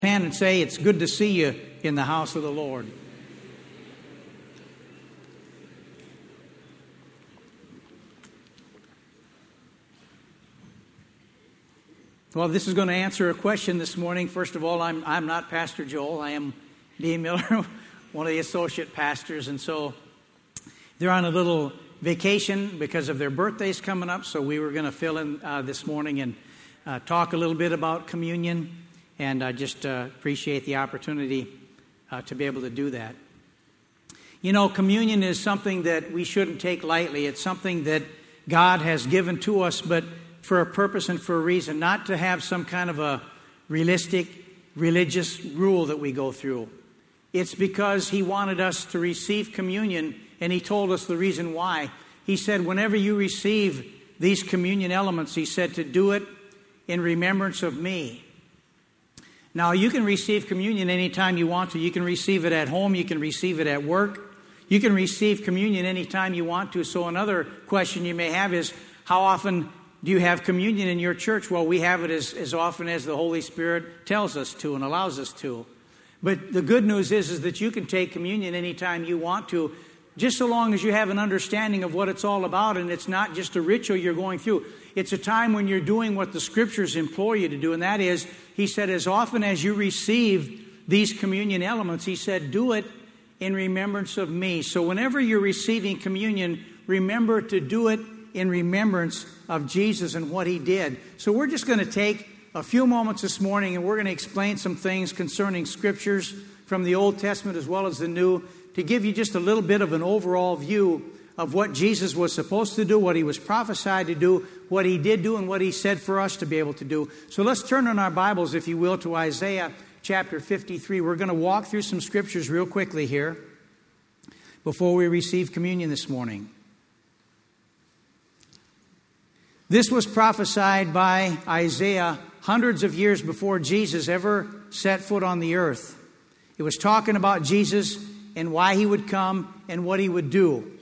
Hand and say, it's good to see you in the house of the Lord. Well, this is going to answer a question this morning. First of all, I'm not Pastor Joel. I am Dean Miller, one of the associate pastors. And so they're on a little vacation because of their birthdays coming up. So we were going to fill in this morning and talk a little bit about communion. And I just appreciate the opportunity to be able to do that. You know, communion is something that we shouldn't take lightly. It's something that God has given to us, but for a purpose and for a reason, not to have some kind of a religious rule that we go through. It's because He wanted us to receive communion, and He told us the reason why. He said, whenever you receive these communion elements, He said to do it in remembrance of me. Now, you can receive communion anytime you want to. You can receive it at home. You can receive it at work. You can receive communion anytime you want to. So another question you may have is, how often do you have communion in your church? Well, we have it as often as the Holy Spirit tells us to and allows us to. But the good news is that you can take communion anytime you want to, just so long as you have an understanding of what it's all about, and it's not just a ritual you're going through. It's a time when you're doing what the Scriptures implore you to do, and that is, He said, as often as you receive these communion elements, He said, do it in remembrance of me. So whenever you're receiving communion, remember to do it in remembrance of Jesus and what He did. So we're just going to take a few moments this morning, and we're going to explain some things concerning Scriptures from the Old Testament as well as the New, to give you just a little bit of an overall view of what Jesus was supposed to do, what He was prophesied to do, what He did do, and what He said for us to be able to do. So let's turn in our Bibles, if you will, to Isaiah chapter 53. We're going to walk through some Scriptures real quickly here before we receive communion this morning. This was prophesied by Isaiah hundreds of years before Jesus ever set foot on the earth. It was talking about Jesus and why He would come and what He would do.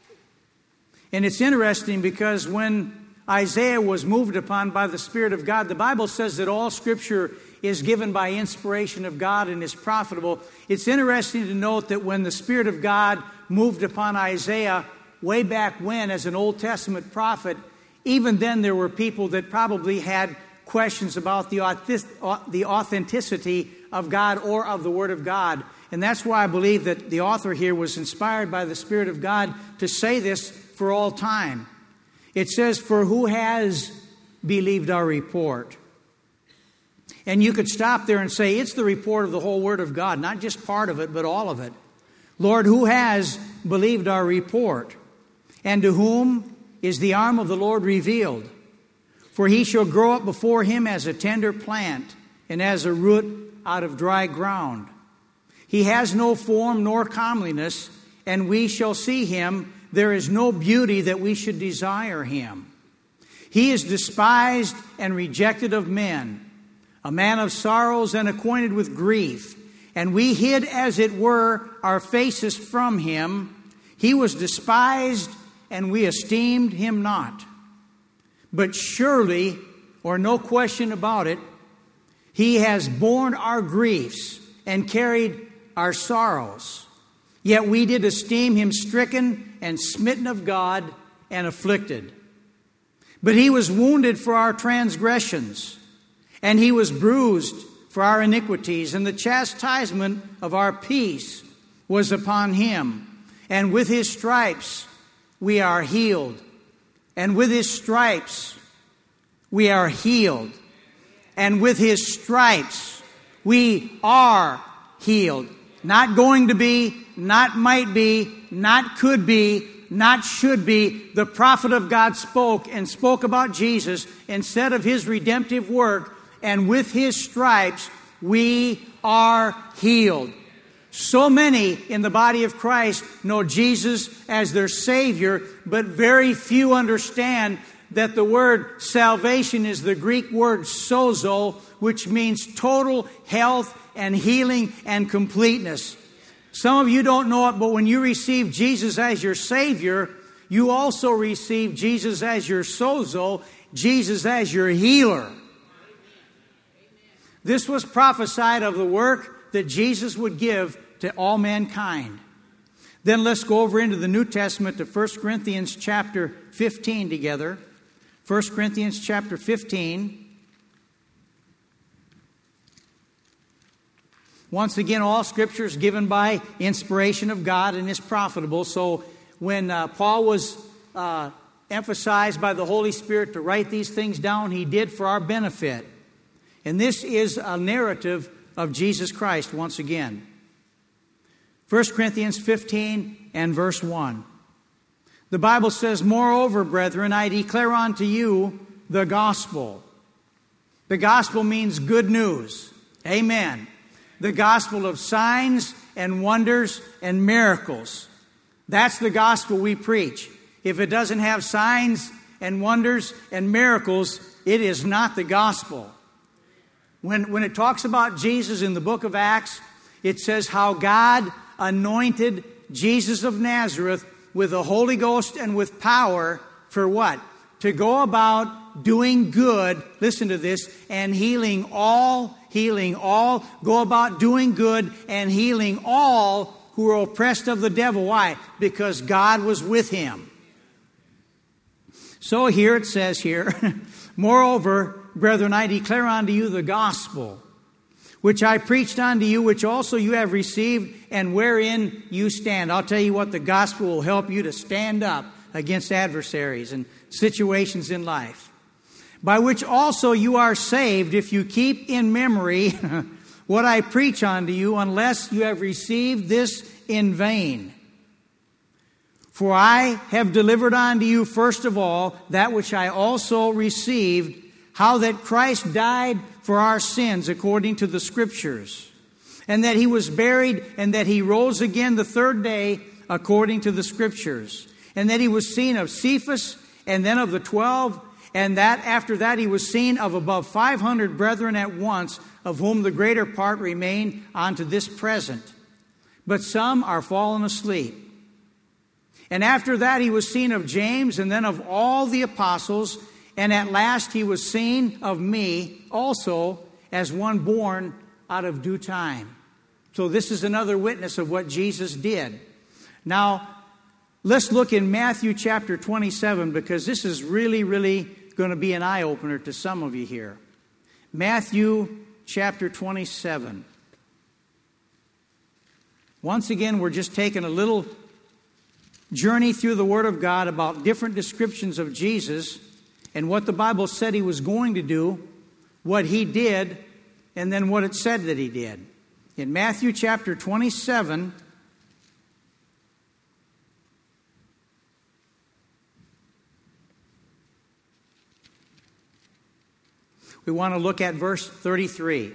And it's interesting because when Isaiah was moved upon by the Spirit of God, the Bible says that all Scripture is given by inspiration of God and is profitable. It's interesting to note that when the Spirit of God moved upon Isaiah way back when as an Old Testament prophet, even then there were people that probably had questions about the authenticity of God or of the Word of God. And that's why I believe that the author here was inspired by the Spirit of God to say this for all time. It says, for who has believed our report? And you could stop there and say, it's the report of the whole Word of God, not just part of it, but all of it. Lord, who has believed our report? And to whom is the arm of the Lord revealed? For He shall grow up before Him as a tender plant, and as a root out of dry ground. He has no form nor comeliness, and we shall see Him. There is no beauty that we should desire Him. He is despised and rejected of men, a man of sorrows and acquainted with grief. And we hid, as it were, our faces from Him. He was despised, and we esteemed Him not. But surely, or no question about it, He has borne our griefs and carried our sorrows. Yet we did esteem Him stricken and smitten of God and afflicted. But He was wounded for our transgressions, and He was bruised for our iniquities, and the chastisement of our peace was upon Him. And with His stripes we are healed. And with His stripes we are healed. And with His stripes we are healed. Not going to be, not might be, not could be, not should be. The prophet of God spoke about Jesus and said of His redemptive work, and with His stripes we are healed. So many in the body of Christ know Jesus as their Savior, but very few understand that the word salvation is the Greek word sozo, which means total health and healing and completeness. Some of you don't know it, but when you receive Jesus as your Savior, you also receive Jesus as your sozo, Jesus as your healer. This was prophesied of the work that Jesus would give to all mankind. Then let's go over into the New Testament to 1 Corinthians chapter 15 together. 1 Corinthians chapter 15. Once again, all Scripture is given by inspiration of God and is profitable. So when Paul was emphasized by the Holy Spirit to write these things down, he did for our benefit. And this is a narrative of Jesus Christ once again. 1 Corinthians 15 and verse 1. The Bible says, "Moreover, brethren, I declare unto you the gospel." The gospel means good news. Amen. The gospel of signs and wonders and miracles. That's the gospel we preach. If it doesn't have signs and wonders and miracles, it is not the gospel. When it talks about Jesus in the book of Acts, it says how God anointed Jesus of Nazareth with the Holy Ghost and with power for what? To go about doing good, listen to this, and healing all, go about doing good and healing all who were oppressed of the devil. Why? Because God was with him. So here it says here, "Moreover, brethren, I declare unto you the gospel, which I preached unto you, which also you have received, and wherein you stand." I'll tell you what, the gospel will help you to stand up against adversaries and situations in life. "By which also you are saved, if you keep in memory what I preach unto you, unless you have received this in vain. For I have delivered unto you first of all that which I also received, how that Christ died for our sins according to the Scriptures, and that he was buried, and that he rose again the third day according to the Scriptures, and that he was seen of Cephas, and then of the 12, and that after that he was seen of above 500 brethren at once, of whom the greater part remain unto this present. But some are fallen asleep. And after that he was seen of James, and then of all the apostles, and at last he was seen of me also, as one born out of due time." So this is another witness of what Jesus did. Now, let's look in Matthew chapter 27, because this is really, really going to be an eye-opener to some of you here. Matthew chapter 27. Once again, we're just taking a little journey through the Word of God about different descriptions of Jesus and what the Bible said he was going to do, what he did, and then what it said that he did. In Matthew chapter 27, we want to look at verse 33.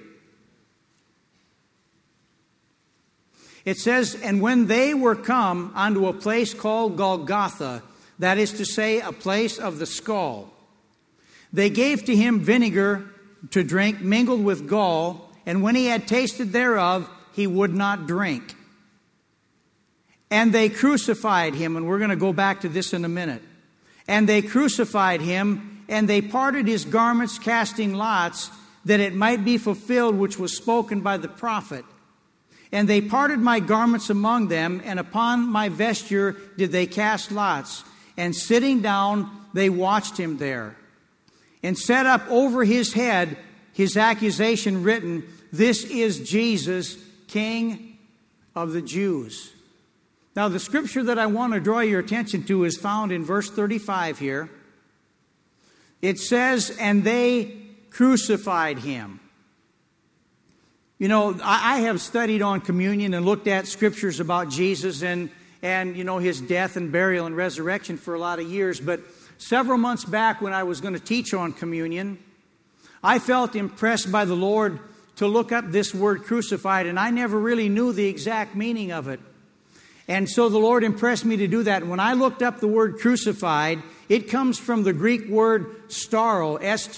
It says, "And when they were come unto a place called Golgotha, that is to say, a place of the skull, they gave to him vinegar to drink mingled with gall, and when he had tasted thereof, he would not drink. And they crucified him," and we're going to go back to this in a minute. "And they crucified him, and they parted his garments, casting lots, that it might be fulfilled which was spoken by the prophet. And they parted my garments among them, and upon my vesture did they cast lots. And sitting down, they watched him there. And set up over his head his accusation written, This is Jesus, King of the Jews." Now, the scripture that I want to draw your attention to is found in verse 35 here. It says, "And they crucified him." You know, I have studied on communion and looked at scriptures about Jesus and you know, his death and burial and resurrection for a lot of years. But several months back when I was going to teach on communion, I felt impressed by the Lord to look up this word crucified, and I never really knew the exact meaning of it. And so the Lord impressed me to do that. And when I looked up the word crucified, it comes from the Greek word staro,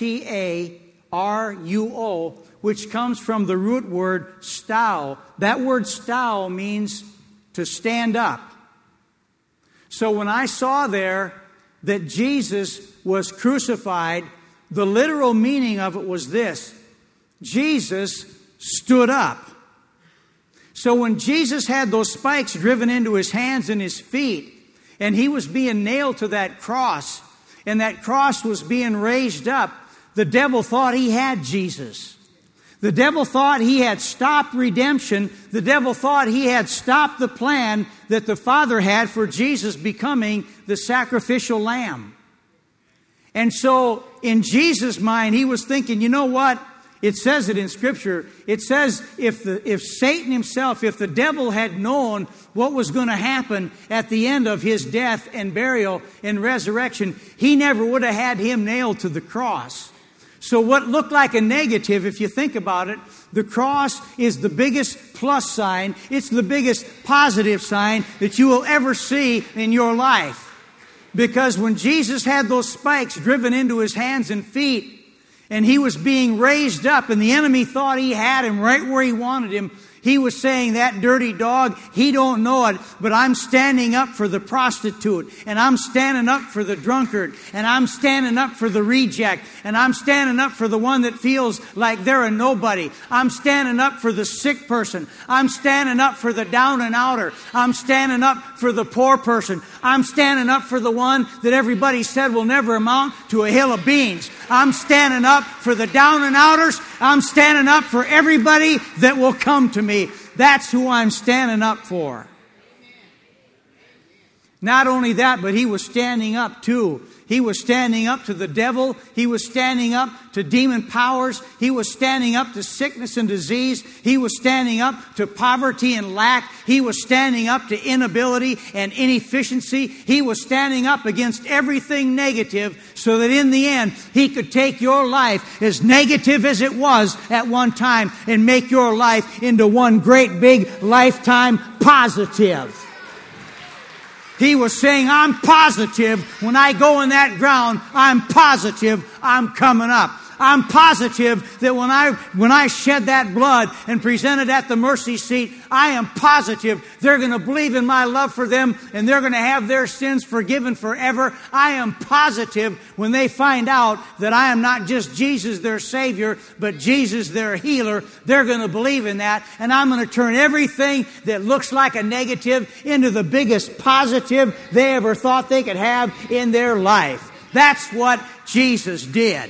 S-T-A-R-U-O, which comes from the root word stau. That word stau means to stand up. So when I saw there that Jesus was crucified, the literal meaning of it was this: Jesus stood up. So when Jesus had those spikes driven into his hands and his feet, and he was being nailed to that cross, and that cross was being raised up, the devil thought he had Jesus. The devil thought he had stopped redemption. The devil thought he had stopped the plan that the Father had for Jesus becoming the sacrificial lamb. And so in Jesus' mind, he was thinking, you know what? It says it in Scripture. It says if Satan himself, if the devil had known what was going to happen at the end of his death and burial and resurrection, he never would have had him nailed to the cross. So what looked like a negative, if you think about it, the cross is the biggest plus sign. It's the biggest positive sign that you will ever see in your life. Because when Jesus had those spikes driven into his hands and feet, and he was being raised up, and the enemy thought he had him right where he wanted him, he was saying, that dirty dog, he don't know it, but I'm standing up for the prostitute, and I'm standing up for the drunkard, and I'm standing up for the reject, and I'm standing up for the one that feels like they're a nobody. I'm standing up for the sick person. I'm standing up for the down and outer. I'm standing up for the poor person. I'm standing up for the one that everybody said will never amount to a hill of beans. I'm standing up for the down and outers. I'm standing up for everybody that will come to me. That's who I'm standing up for. Not only that, but he was standing up too. He was standing up to the devil. He was standing up to demon powers. He was standing up to sickness and disease. He was standing up to poverty and lack. He was standing up to inability and inefficiency. He was standing up against everything negative so that in the end, he could take your life, as negative as it was at one time, and make your life into one great big lifetime positive. He was saying, I'm positive when I go in that ground, I'm positive I'm coming up. I'm positive that when I shed that blood and presented at the mercy seat, I am positive they're going to believe in my love for them and they're going to have their sins forgiven forever. I am positive when they find out that I am not just Jesus, their Savior, but Jesus, their healer, they're going to believe in that. And I'm going to turn everything that looks like a negative into the biggest positive they ever thought they could have in their life. That's what Jesus did.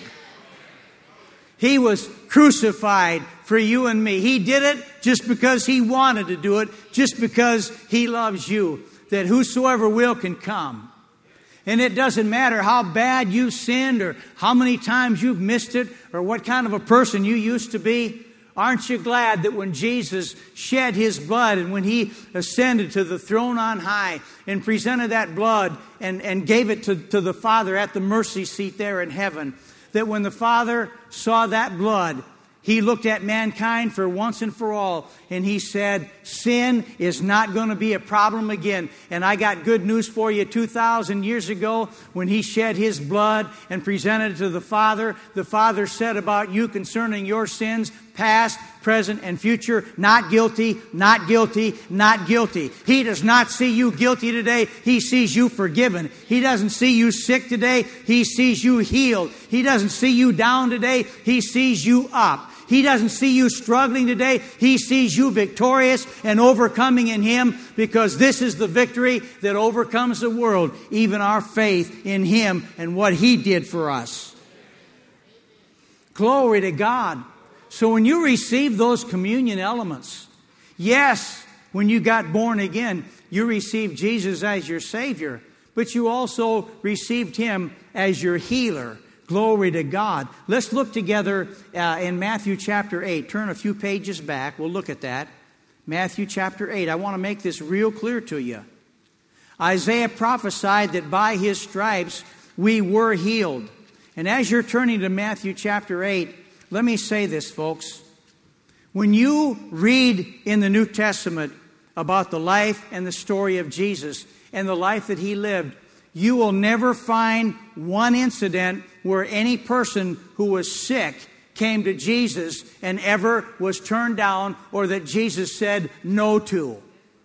He was crucified for you and me. He did it just because He wanted to do it, just because He loves you, that whosoever will can come. And it doesn't matter how bad you've sinned or how many times you've missed it or what kind of a person you used to be. Aren't you glad that when Jesus shed His blood and when He ascended to the throne on high and presented that blood and gave it to the Father at the mercy seat there in heaven, that when the Father saw that blood, He looked at mankind for once and for all, and He said, sin is not going to be a problem again. And I got good news for you. 2,000 years ago, when He shed His blood and presented it to the Father said about you concerning your sins, past, present, and future, not guilty, not guilty, not guilty. He does not see you guilty today. He sees you forgiven. He doesn't see you sick today. He sees you healed. He doesn't see you down today. He sees you up. He doesn't see you struggling today. He sees you victorious and overcoming in Him, because this is the victory that overcomes the world, even our faith in Him and what He did for us. Glory to God. So when you receive those communion elements, yes, when you got born again, you received Jesus as your Savior, but you also received Him as your healer. Glory to God. Let's look together in Matthew chapter 8. Turn a few pages back. We'll look at that. Matthew chapter 8. I want to make this real clear to you. Isaiah prophesied that by His stripes we were healed. And as you're turning to Matthew chapter 8, let me say this, folks. When you read in the New Testament about the life and the story of Jesus and the life that He lived, you will never find one incident where any person who was sick came to Jesus and ever was turned down, or that Jesus said no to.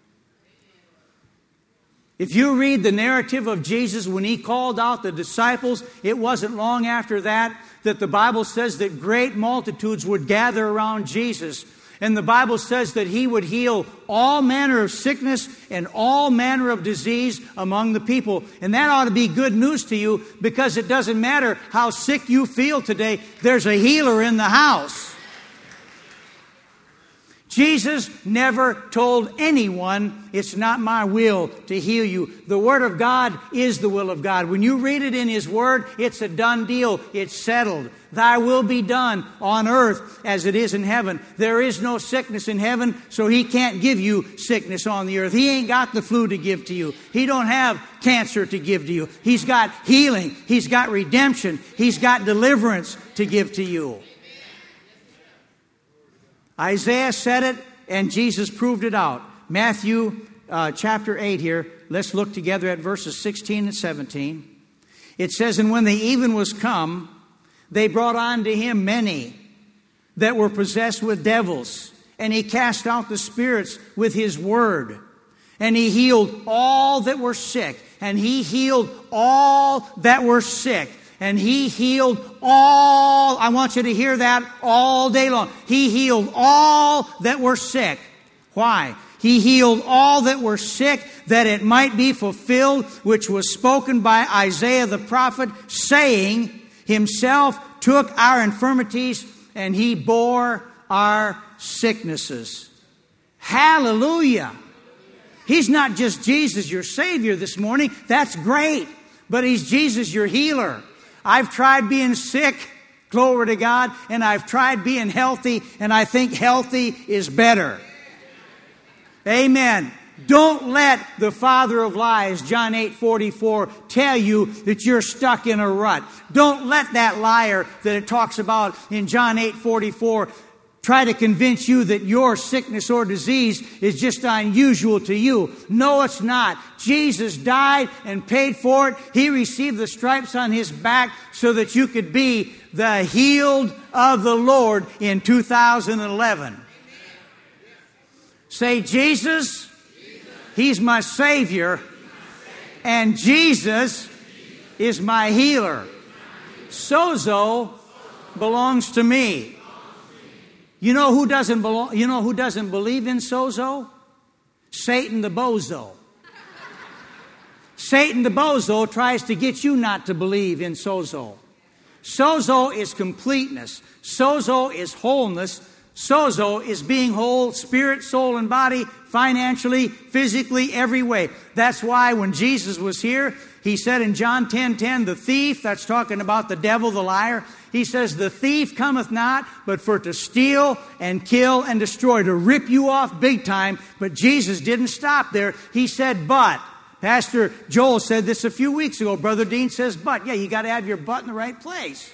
If you read the narrative of Jesus when He called out the disciples, it wasn't long after that that the Bible says that great multitudes would gather around Jesus. And the Bible says that He would heal all manner of sickness and all manner of disease among the people. And that ought to be good news to you, because it doesn't matter how sick you feel today, there's a healer in the house. Jesus never told anyone, it's not my will to heal you. The Word of God is the will of God. When you read it in His Word, it's a done deal. It's settled. Thy will be done on earth as it is in heaven. There is no sickness in heaven, so He can't give you sickness on the earth. He ain't got the flu to give to you. He don't have cancer to give to you. He's got healing. He's got redemption. He's got deliverance to give to you. Isaiah said it, and Jesus proved it out. Matthew chapter 8 here. Let's look together at verses 16 and 17. It says, "And when the even was come, they brought unto Him many that were possessed with devils, and He cast out the spirits with His word. And He healed all that were sick." And He healed all that were sick. And He healed all, I want you to hear that all day long. He healed all that were sick. Why? He healed all that were sick, that it might be fulfilled, which was spoken by Isaiah the prophet, saying, Himself took our infirmities, and He bore our sicknesses. Hallelujah! He's not just Jesus, your Savior this morning. That's great. But He's Jesus, your healer. I've tried being sick, glory to God, and I've tried being healthy, and I think healthy is better. Amen. Don't let the father of lies, John 8:44, tell you that you're stuck in a rut. Don't let that liar that it talks about in John 8:44 try to convince you that your sickness or disease is just unusual to you. No, it's not. Jesus died and paid for it. He received the stripes on His back so that you could be the healed of the Lord in 2011. Say, Jesus, He's my Savior, and Jesus is my healer. Sozo belongs to me. You know who doesn't belong? You know who doesn't believe in sozo? Satan the bozo. Satan the bozo tries to get you not to believe in sozo. Sozo is completeness. Sozo is wholeness. Sozo is being whole, spirit, soul, and body, financially, physically, every way. That's why when Jesus was here, He said in John 10:10, the thief, that's talking about the devil, the liar, He says, the thief cometh not, but for to steal and kill and destroy, to rip you off big time. But Jesus didn't stop there. He said, but. Pastor Joel said this a few weeks ago. Brother Dean says, but. Yeah, you got to have your butt in the right place.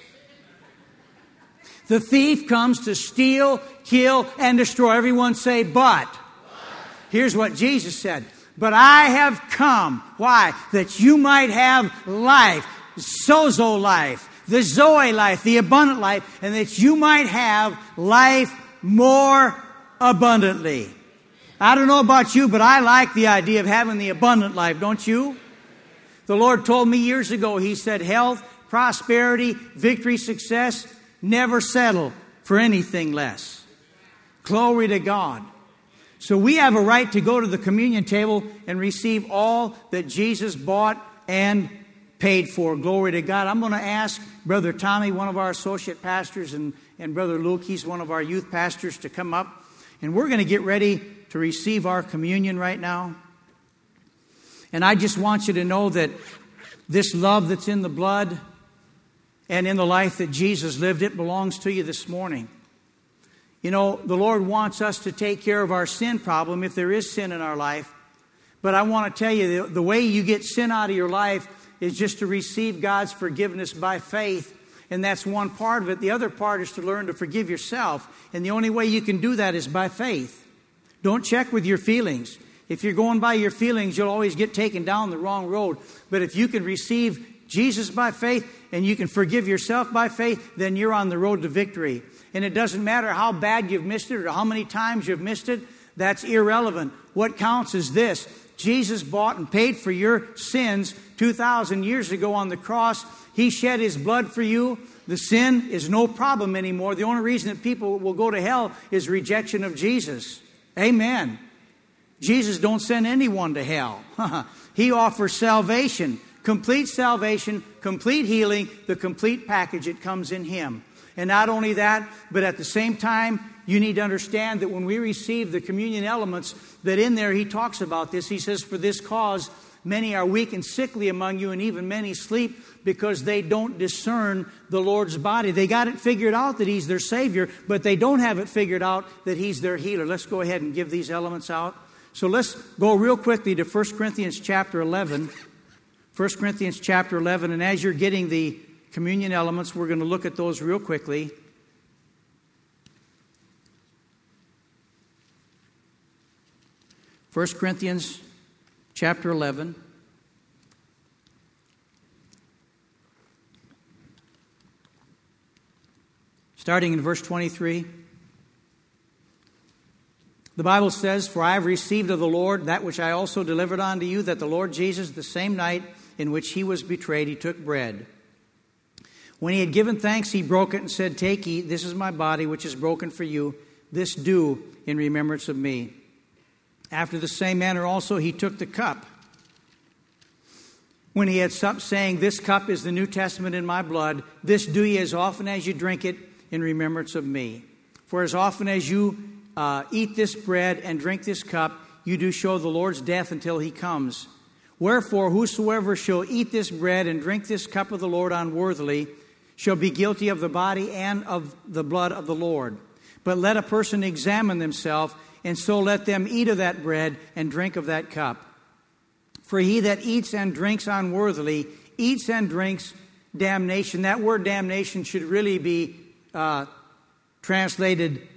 The thief comes to steal, kill, and destroy. Everyone say, but. Here's what Jesus said. But I have come. Why? That you might have life. Sozo life. The Zoe life. The abundant life. And that you might have life more abundantly. I don't know about you, but I like the idea of having the abundant life, don't you? The Lord told me years ago, He said, health, prosperity, victory, success, never settle for anything less. Glory to God. So we have a right to go to the communion table and receive all that Jesus bought and paid for. Glory to God. I'm going to ask Brother Tommy, one of our associate pastors, and Brother Luke, he's one of our youth pastors, to come up. And we're going to get ready to receive our communion right now. And I just want you to know that this love that's in the blood and in the life that Jesus lived, it belongs to you this morning. You know, the Lord wants us to take care of our sin problem if there is sin in our life. But I want to tell you, the way you get sin out of your life is just to receive God's forgiveness by faith. And that's one part of it. The other part is to learn to forgive yourself. And the only way you can do that is by faith. Don't check with your feelings. If you're going by your feelings, you'll always get taken down the wrong road. But if you can receive Jesus by faith and you can forgive yourself by faith, then you're on the road to victory. And it doesn't matter how bad you've missed it or how many times you've missed it. That's irrelevant. What counts is this. Jesus bought and paid for your sins 2,000 years ago on the cross. He shed His blood for you. The sin is no problem anymore. The only reason that people will go to hell is rejection of Jesus. Amen. Jesus don't send anyone to hell. He offers salvation, complete healing, the complete package. It comes in Him. And not only that, but at the same time, you need to understand that when we receive the communion elements, that in there He talks about this. He says, for this cause, many are weak and sickly among you, and even many sleep, because they don't discern the Lord's body. They got it figured out that He's their Savior, but they don't have it figured out that He's their healer. Let's go ahead and give these elements out. So let's go real quickly to 1 Corinthians chapter 11. 1 Corinthians chapter 11, and as you're getting the communion elements, we're going to look at those real quickly. 1 Corinthians chapter 11. Starting in verse 23. The Bible says, for I have received of the Lord that which I also delivered unto you, that the Lord Jesus, the same night in which He was betrayed, He took bread. When He had given thanks, He broke it and said, take, eat, this is my body, which is broken for you. This do in remembrance of me. After the same manner also He took the cup, when He had supped, saying, this cup is the New Testament in my blood. This do ye as often as you drink it in remembrance of me. For as often as you eat this bread and drink this cup, you do show the Lord's death until He comes. Wherefore, whosoever shall eat this bread and drink this cup of the Lord unworthily shall be guilty of the body and of the blood of the Lord. But let a person examine themselves, and so let them eat of that bread and drink of that cup. For he that eats and drinks unworthily eats and drinks damnation. That word damnation should really be translated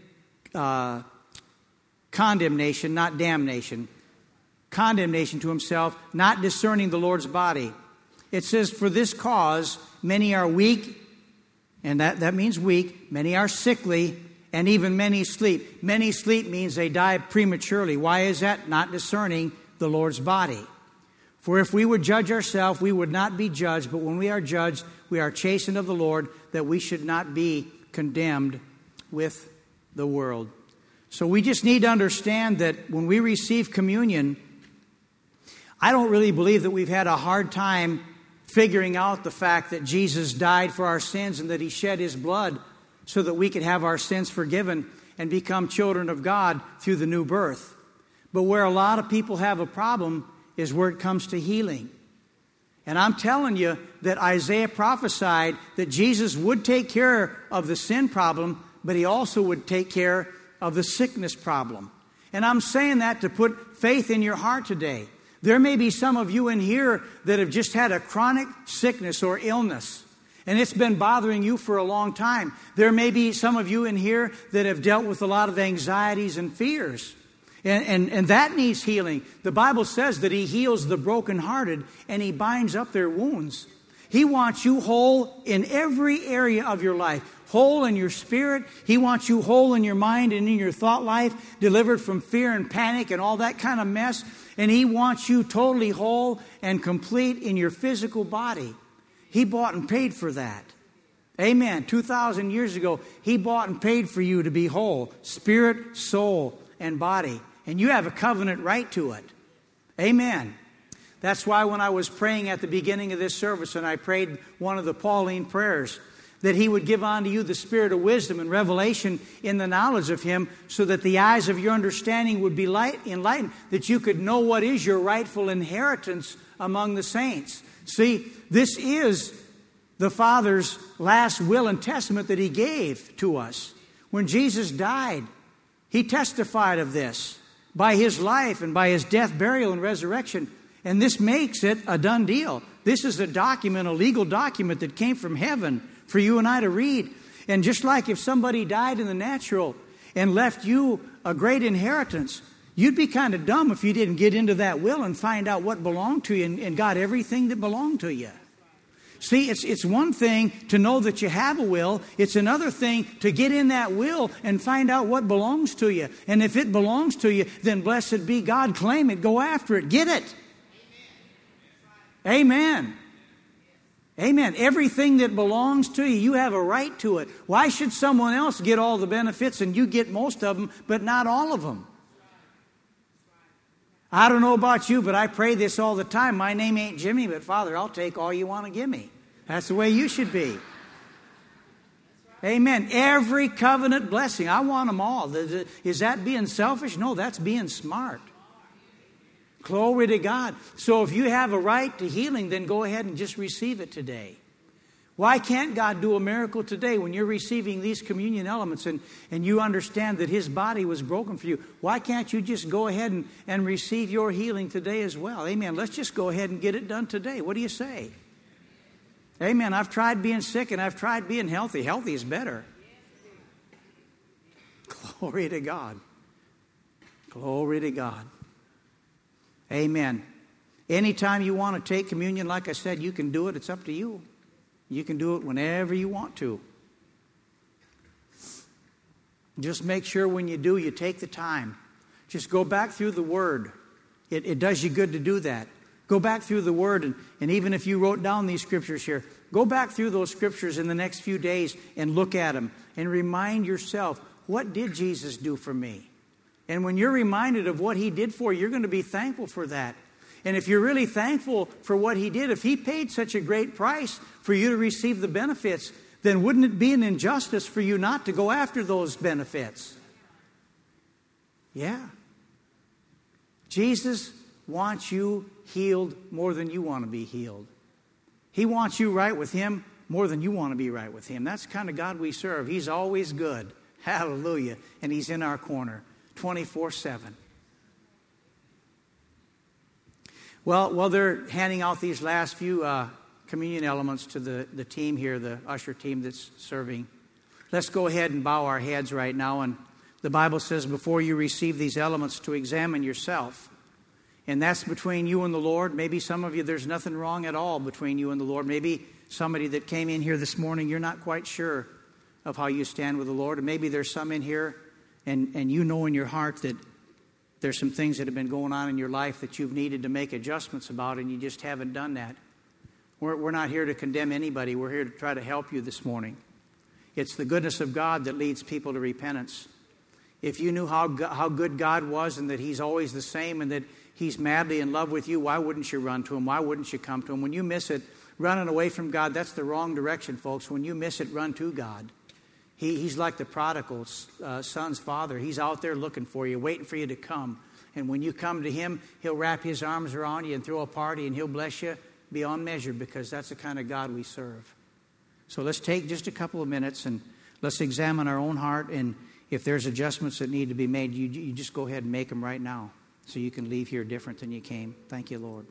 condemnation, not damnation. Condemnation to himself, not discerning the Lord's body. It says, for this cause many are weak, and that means weak. Many are sickly, and even many sleep. Many sleep means they die prematurely. Why is that? Not discerning the Lord's body. For if we would judge ourselves, we would not be judged. But when we are judged, we are chastened of the Lord, that we should not be condemned with the world. So we just need to understand that when we receive communion, I don't really believe that we've had a hard time figuring out the fact that Jesus died for our sins and that He shed His blood so that we could have our sins forgiven and become children of God through the new birth. But where a lot of people have a problem is where it comes to healing. And I'm telling you that Isaiah prophesied that Jesus would take care of the sin problem, but He also would take care of the sickness problem. And I'm saying that to put faith in your heart today. There may be some of you in here that have just had a chronic sickness or illness, and it's been bothering you for a long time. There may be some of you in here that have dealt with a lot of anxieties and fears, and that needs healing. The Bible says that He heals the brokenhearted and He binds up their wounds. He wants you whole in every area of your life. Whole in your spirit. He wants you whole in your mind and in your thought life, delivered from fear and panic and all that kind of mess. And He wants you totally whole and complete in your physical body. He bought and paid for that. Amen. 2,000 years ago, He bought and paid for you to be whole, spirit, soul, and body. And you have a covenant right to it. Amen. That's why when I was praying at the beginning of this service, and I prayed one of the Pauline prayers, that He would give unto you the spirit of wisdom and revelation in the knowledge of Him, so that the eyes of your understanding would be enlightened, that you could know what is your rightful inheritance among the saints. See, this is the Father's last will and testament that He gave to us. When Jesus died, He testified of this by His life and by His death, burial, and resurrection. And this makes it a done deal. This is a document, a legal document that came from heaven for you and I to read. And just like if somebody died in the natural and left you a great inheritance, you'd be kind of dumb if you didn't get into that will and find out what belonged to you and got everything that belonged to you. See, it's one thing to know that you have a will. It's another thing to get in that will and find out what belongs to you. And if it belongs to you, then blessed be God. Claim it. Go after it. Get it. Amen. Amen. Everything that belongs to you, you have a right to it. Why should someone else get all the benefits and you get most of them, but not all of them? I don't know about you, but I pray this all the time. My name ain't Jimmy, but Father, I'll take all you want to give me. That's the way you should be. Amen. Every covenant blessing, I want them all. Is that being selfish? No, that's being smart. Glory to God. So if you have a right to healing, then go ahead and just receive it today. Why can't God do a miracle today when you're receiving these communion elements and you understand that His body was broken for you? Why can't you just go ahead and receive your healing today as well? Amen. Let's just go ahead and get it done today. What do you say? Amen. I've tried being sick and I've tried being healthy. Healthy is better. Glory to God. Glory to God. Amen. Anytime you want to take communion, like I said, you can do it. It's up to you. You can do it whenever you want to. Just make sure when you do, you take the time. Just go back through the Word. It does you good to do that. Go back through the Word, and even if you wrote down these scriptures here, go back through those scriptures in the next few days and look at them and remind yourself, what did Jesus do for me? And when you're reminded of what He did for you, you're going to be thankful for that. And if you're really thankful for what He did, if He paid such a great price for you to receive the benefits, then wouldn't it be an injustice for you not to go after those benefits? Yeah. Jesus wants you healed more than you want to be healed. He wants you right with Him more than you want to be right with Him. That's the kind of God we serve. He's always good. Hallelujah. And He's in our corner 24/7. Well, while they're handing out these last few communion elements to the team here, the usher team that's serving, let's go ahead and bow our heads right now. And the Bible says before you receive these elements to examine yourself. And that's between you and the Lord. Maybe some of you, there's nothing wrong at all between you and the Lord. Maybe somebody that came in here this morning, you're not quite sure of how you stand with the Lord. And maybe there's some in here and you know in your heart that there's some things that have been going on in your life that you've needed to make adjustments about, and you just haven't done that. We're not here to condemn anybody. We're here to try to help you this morning. It's the goodness of God that leads people to repentance. If you knew how good God was and that He's always the same and that He's madly in love with you, why wouldn't you run to Him? Why wouldn't you come to Him? When you miss it, running away from God, that's the wrong direction, folks. When you miss it, run to God. He's like the prodigal son's father. He's out there looking for you, waiting for you to come. And when you come to Him, He'll wrap His arms around you and throw a party, and He'll bless you beyond measure, because that's the kind of God we serve. So let's take just a couple of minutes and let's examine our own heart. And if there's adjustments that need to be made, you just go ahead and make them right now so you can leave here different than you came. Thank you, Lord.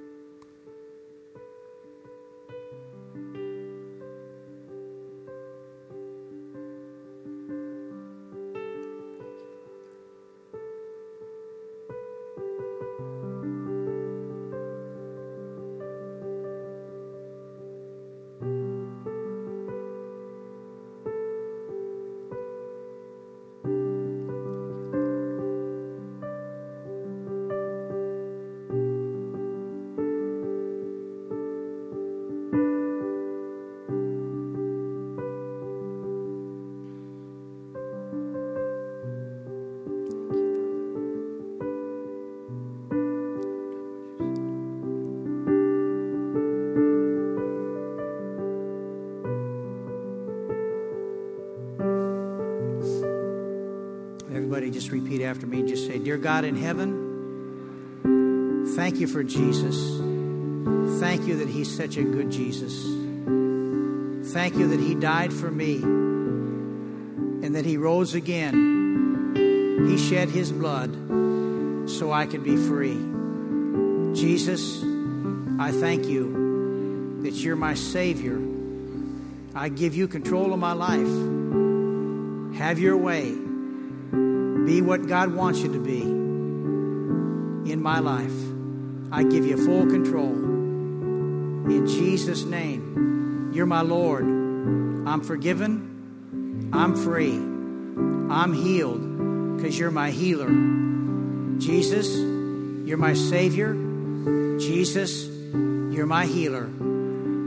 Just repeat after me. Just say, Dear God in heaven, thank you for Jesus. Thank you that He's such a good Jesus. Thank you that He died for me and that He rose again. He shed His blood so I could be free. Jesus, I thank you that you're my Savior. I give you control of my life. Have your way. Be what God wants you to be in my life. I give you full control. In Jesus' name, you're my Lord. I'm forgiven. I'm free. I'm healed because you're my healer. Jesus, you're my Savior. Jesus, you're my healer.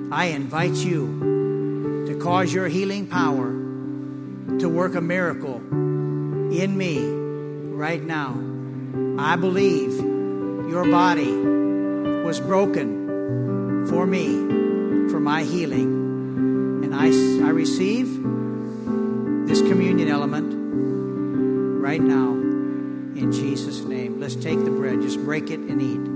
I invite you to cause your healing power to work a miracle in me right now. I believe your body was broken for me, for my healing. And I receive this communion element right now in Jesus' name. Let's take the bread. Just break it and eat.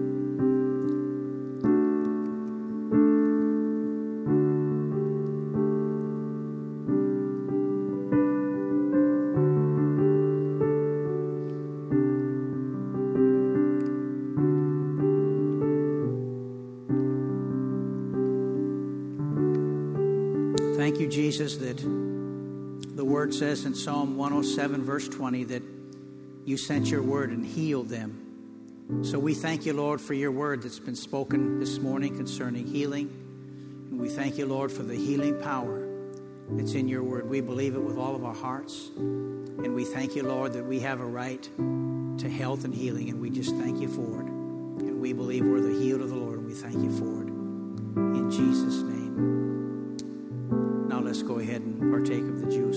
Thank you, Jesus, that the word says in Psalm 107, verse 20, that you sent your word and healed them. So we thank you, Lord, for your word that's been spoken this morning concerning healing. And we thank you, Lord, for the healing power that's in your word. We believe it with all of our hearts. And we thank you, Lord, that we have a right to health and healing. And we just thank you for it. And we believe we're the healed of the Lord. And we thank you for it. In Jesus' name. Now let's go ahead and partake of the juice.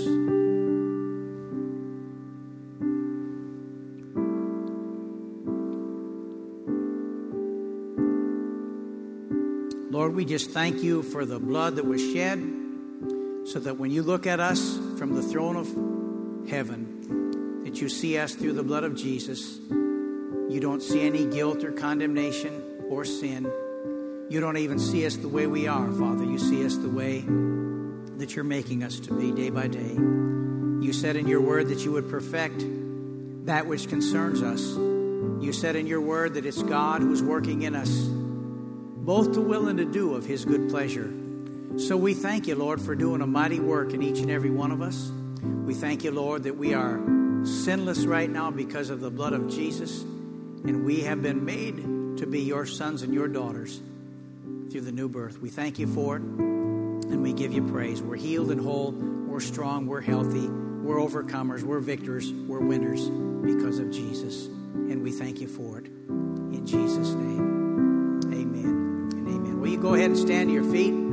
Lord, we just thank you for the blood that was shed so that when you look at us from the throne of heaven, that you see us through the blood of Jesus. You don't see any guilt or condemnation or sin. You don't even see us the way we are, Father. You see us the way that you're making us to be day by day. You said in your word that you would perfect that which concerns us. You said in your word that it's God who's working in us, both to will and to do of his good pleasure. So we thank you, Lord, for doing a mighty work in each and every one of us. We thank you, Lord, that we are sinless right now because of the blood of Jesus, and we have been made to be your sons and your daughters through the new birth. We thank you for it. And we give you praise. We're healed and whole. We're strong. We're healthy. We're overcomers. We're victors. We're winners because of Jesus. And we thank you for it. In Jesus' name, amen and amen. Will you go ahead and stand to your feet?